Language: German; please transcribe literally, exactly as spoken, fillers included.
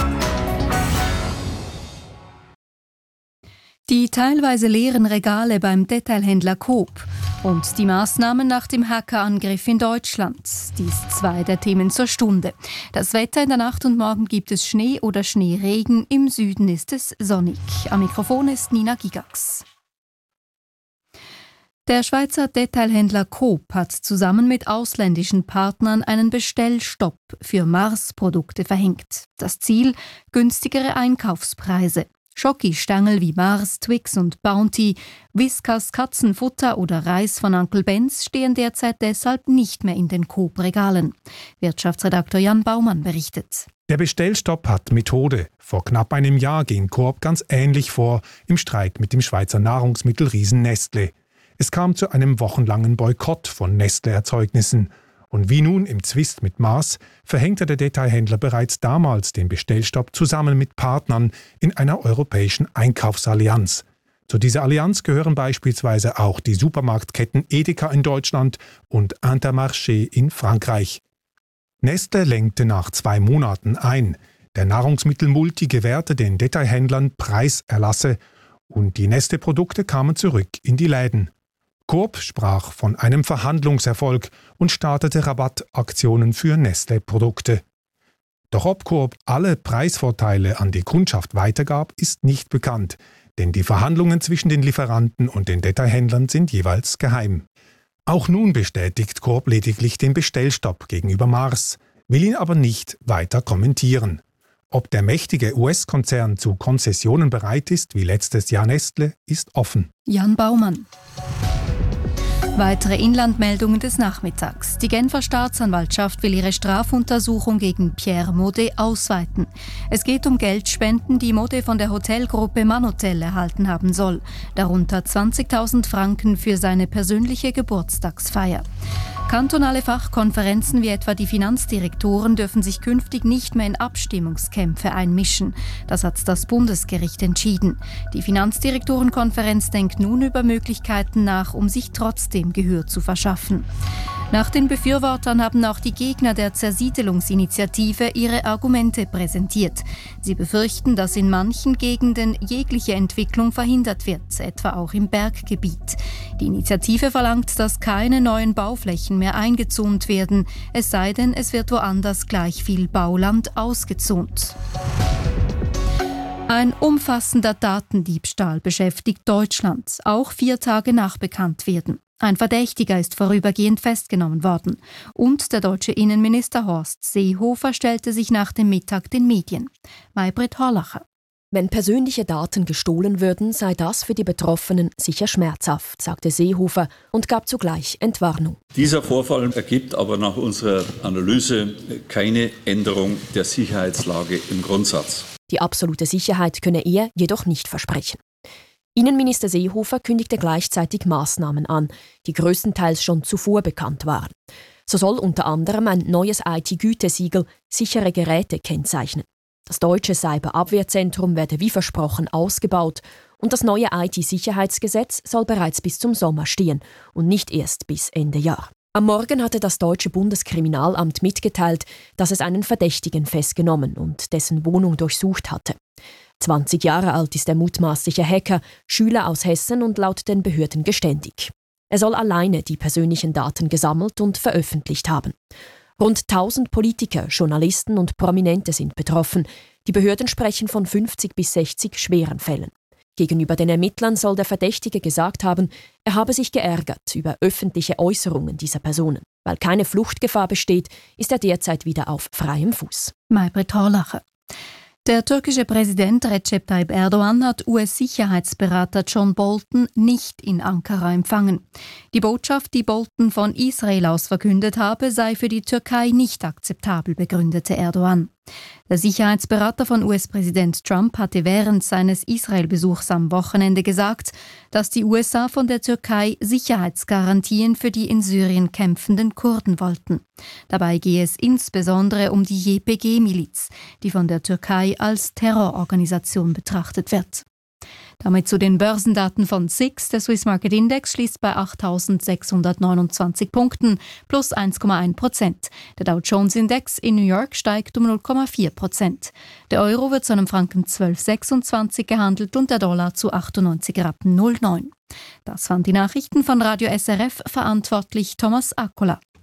Die teilweise leeren Regale beim Detailhändler Coop und die Maßnahmen nach dem Hackerangriff in Deutschland. Dies zwei der Themen zur Stunde. Das Wetter: in der Nacht und Morgen gibt es Schnee oder Schneeregen. Im Süden ist es sonnig. Am Mikrofon ist Nina Gigax. Der Schweizer Detailhändler Coop hat zusammen mit ausländischen Partnern einen Bestellstopp für Mars-Produkte verhängt. Das Ziel: günstigere Einkaufspreise. Schoki-Stängel wie Mars, Twix und Bounty, Whiskas Katzenfutter oder Reis von Uncle Ben's stehen derzeit deshalb nicht mehr in den Coop-Regalen. Wirtschaftsredakteur Jan Baumann berichtet. Der Bestellstopp hat Methode. Vor knapp einem Jahr ging Coop ganz ähnlich vor im Streit mit dem Schweizer Nahrungsmittelriesen Nestlé. Es kam zu einem wochenlangen Boykott von Nestlé-Erzeugnissen. Und wie nun im Zwist mit Mars verhängte der Detailhändler bereits damals den Bestellstopp zusammen mit Partnern in einer europäischen Einkaufsallianz. Zu dieser Allianz gehören beispielsweise auch die Supermarktketten Edeka in Deutschland und Intermarché in Frankreich. Nestlé lenkte nach zwei Monaten ein. Der Nahrungsmittelmulti gewährte den Detailhändlern Preiserlasse und die Nestlé-Produkte kamen zurück in die Läden. Coop sprach von einem Verhandlungserfolg und startete Rabattaktionen für Nestlé-Produkte. Doch ob Coop alle Preisvorteile an die Kundschaft weitergab, ist nicht bekannt, denn die Verhandlungen zwischen den Lieferanten und den Detailhändlern sind jeweils geheim. Auch nun bestätigt Coop lediglich den Bestellstopp gegenüber Mars, will ihn aber nicht weiter kommentieren. Ob der mächtige U S-Konzern zu Konzessionen bereit ist, wie letztes Jahr Nestlé, ist offen. Jan Baumann. Weitere Inlandmeldungen des Nachmittags. Die Genfer Staatsanwaltschaft will ihre Strafuntersuchung gegen Pierre Modet ausweiten. Es geht um Geldspenden, die Modet von der Hotelgruppe Manotel erhalten haben soll. Darunter zwanzigtausend Franken für seine persönliche Geburtstagsfeier. Kantonale Fachkonferenzen wie etwa die Finanzdirektoren dürfen sich künftig nicht mehr in Abstimmungskämpfe einmischen. Das hat das Bundesgericht entschieden. Die Finanzdirektorenkonferenz denkt nun über Möglichkeiten nach, um sich trotzdem Gehör zu verschaffen. Nach den Befürwortern haben auch die Gegner der Zersiedelungsinitiative ihre Argumente präsentiert. Sie befürchten, dass in manchen Gegenden jegliche Entwicklung verhindert wird, etwa auch im Berggebiet. Die Initiative verlangt, dass keine neuen Bauflächen mehr eingezont werden, es sei denn, es wird woanders gleich viel Bauland ausgezont. Ein umfassender Datendiebstahl beschäftigt Deutschland, auch vier Tage nach Bekanntwerden. Ein Verdächtiger ist vorübergehend festgenommen worden. Und der deutsche Innenminister Horst Seehofer stellte sich nach dem Mittag den Medien. Maybrit Horlacher. Wenn persönliche Daten gestohlen würden, sei das für die Betroffenen sicher schmerzhaft, sagte Seehofer und gab zugleich Entwarnung. Dieser Vorfall ergibt aber nach unserer Analyse keine Änderung der Sicherheitslage im Grundsatz. Die absolute Sicherheit könne er jedoch nicht versprechen. Innenminister Seehofer kündigte gleichzeitig Maßnahmen an, die größtenteils schon zuvor bekannt waren. So soll unter anderem ein neues I T-Gütesiegel sichere Geräte kennzeichnen. Das deutsche Cyberabwehrzentrum werde wie versprochen ausgebaut und das neue I T-Sicherheitsgesetz soll bereits bis zum Sommer stehen und nicht erst bis Ende Jahr. Am Morgen hatte das deutsche Bundeskriminalamt mitgeteilt, dass es einen Verdächtigen festgenommen und dessen Wohnung durchsucht hatte. zwanzig Jahre alt ist der mutmaßliche Hacker, Schüler aus Hessen und laut den Behörden geständig. Er soll alleine die persönlichen Daten gesammelt und veröffentlicht haben. Rund tausend Politiker, Journalisten und Prominente sind betroffen. Die Behörden sprechen von fünfzig bis sechzig schweren Fällen. Gegenüber den Ermittlern soll der Verdächtige gesagt haben, er habe sich geärgert über öffentliche Äußerungen dieser Personen. Weil keine Fluchtgefahr besteht, ist er derzeit wieder auf freiem Fuß. Maybrit Horlacher. Der türkische Präsident Recep Tayyip Erdogan hat U S-Sicherheitsberater John Bolton nicht in Ankara empfangen. Die Botschaft, die Bolton von Israel aus verkündet habe, sei für die Türkei nicht akzeptabel, begründete Erdogan. Der Sicherheitsberater von U S-Präsident Trump hatte während seines Israel-Besuchs am Wochenende gesagt, dass die U S A von der Türkei Sicherheitsgarantien für die in Syrien kämpfenden Kurden wollten. Dabei gehe es insbesondere um die Y P G-Miliz, die von der Türkei als Terrororganisation betrachtet wird. Damit zu den Börsendaten von S I X. Der Swiss Market Index schließt bei achttausendsechshundertneunundzwanzig Punkten, plus eins Komma eins Prozent. Der Dow Jones Index in New York steigt um null Komma vier Prozent. Der Euro wird zu einem Franken zwölf Komma sechsundzwanzig gehandelt und der Dollar zu achtundneunzig Rappen null Komma neun. Das waren die Nachrichten von Radio S R F, verantwortlich Thomas Akola.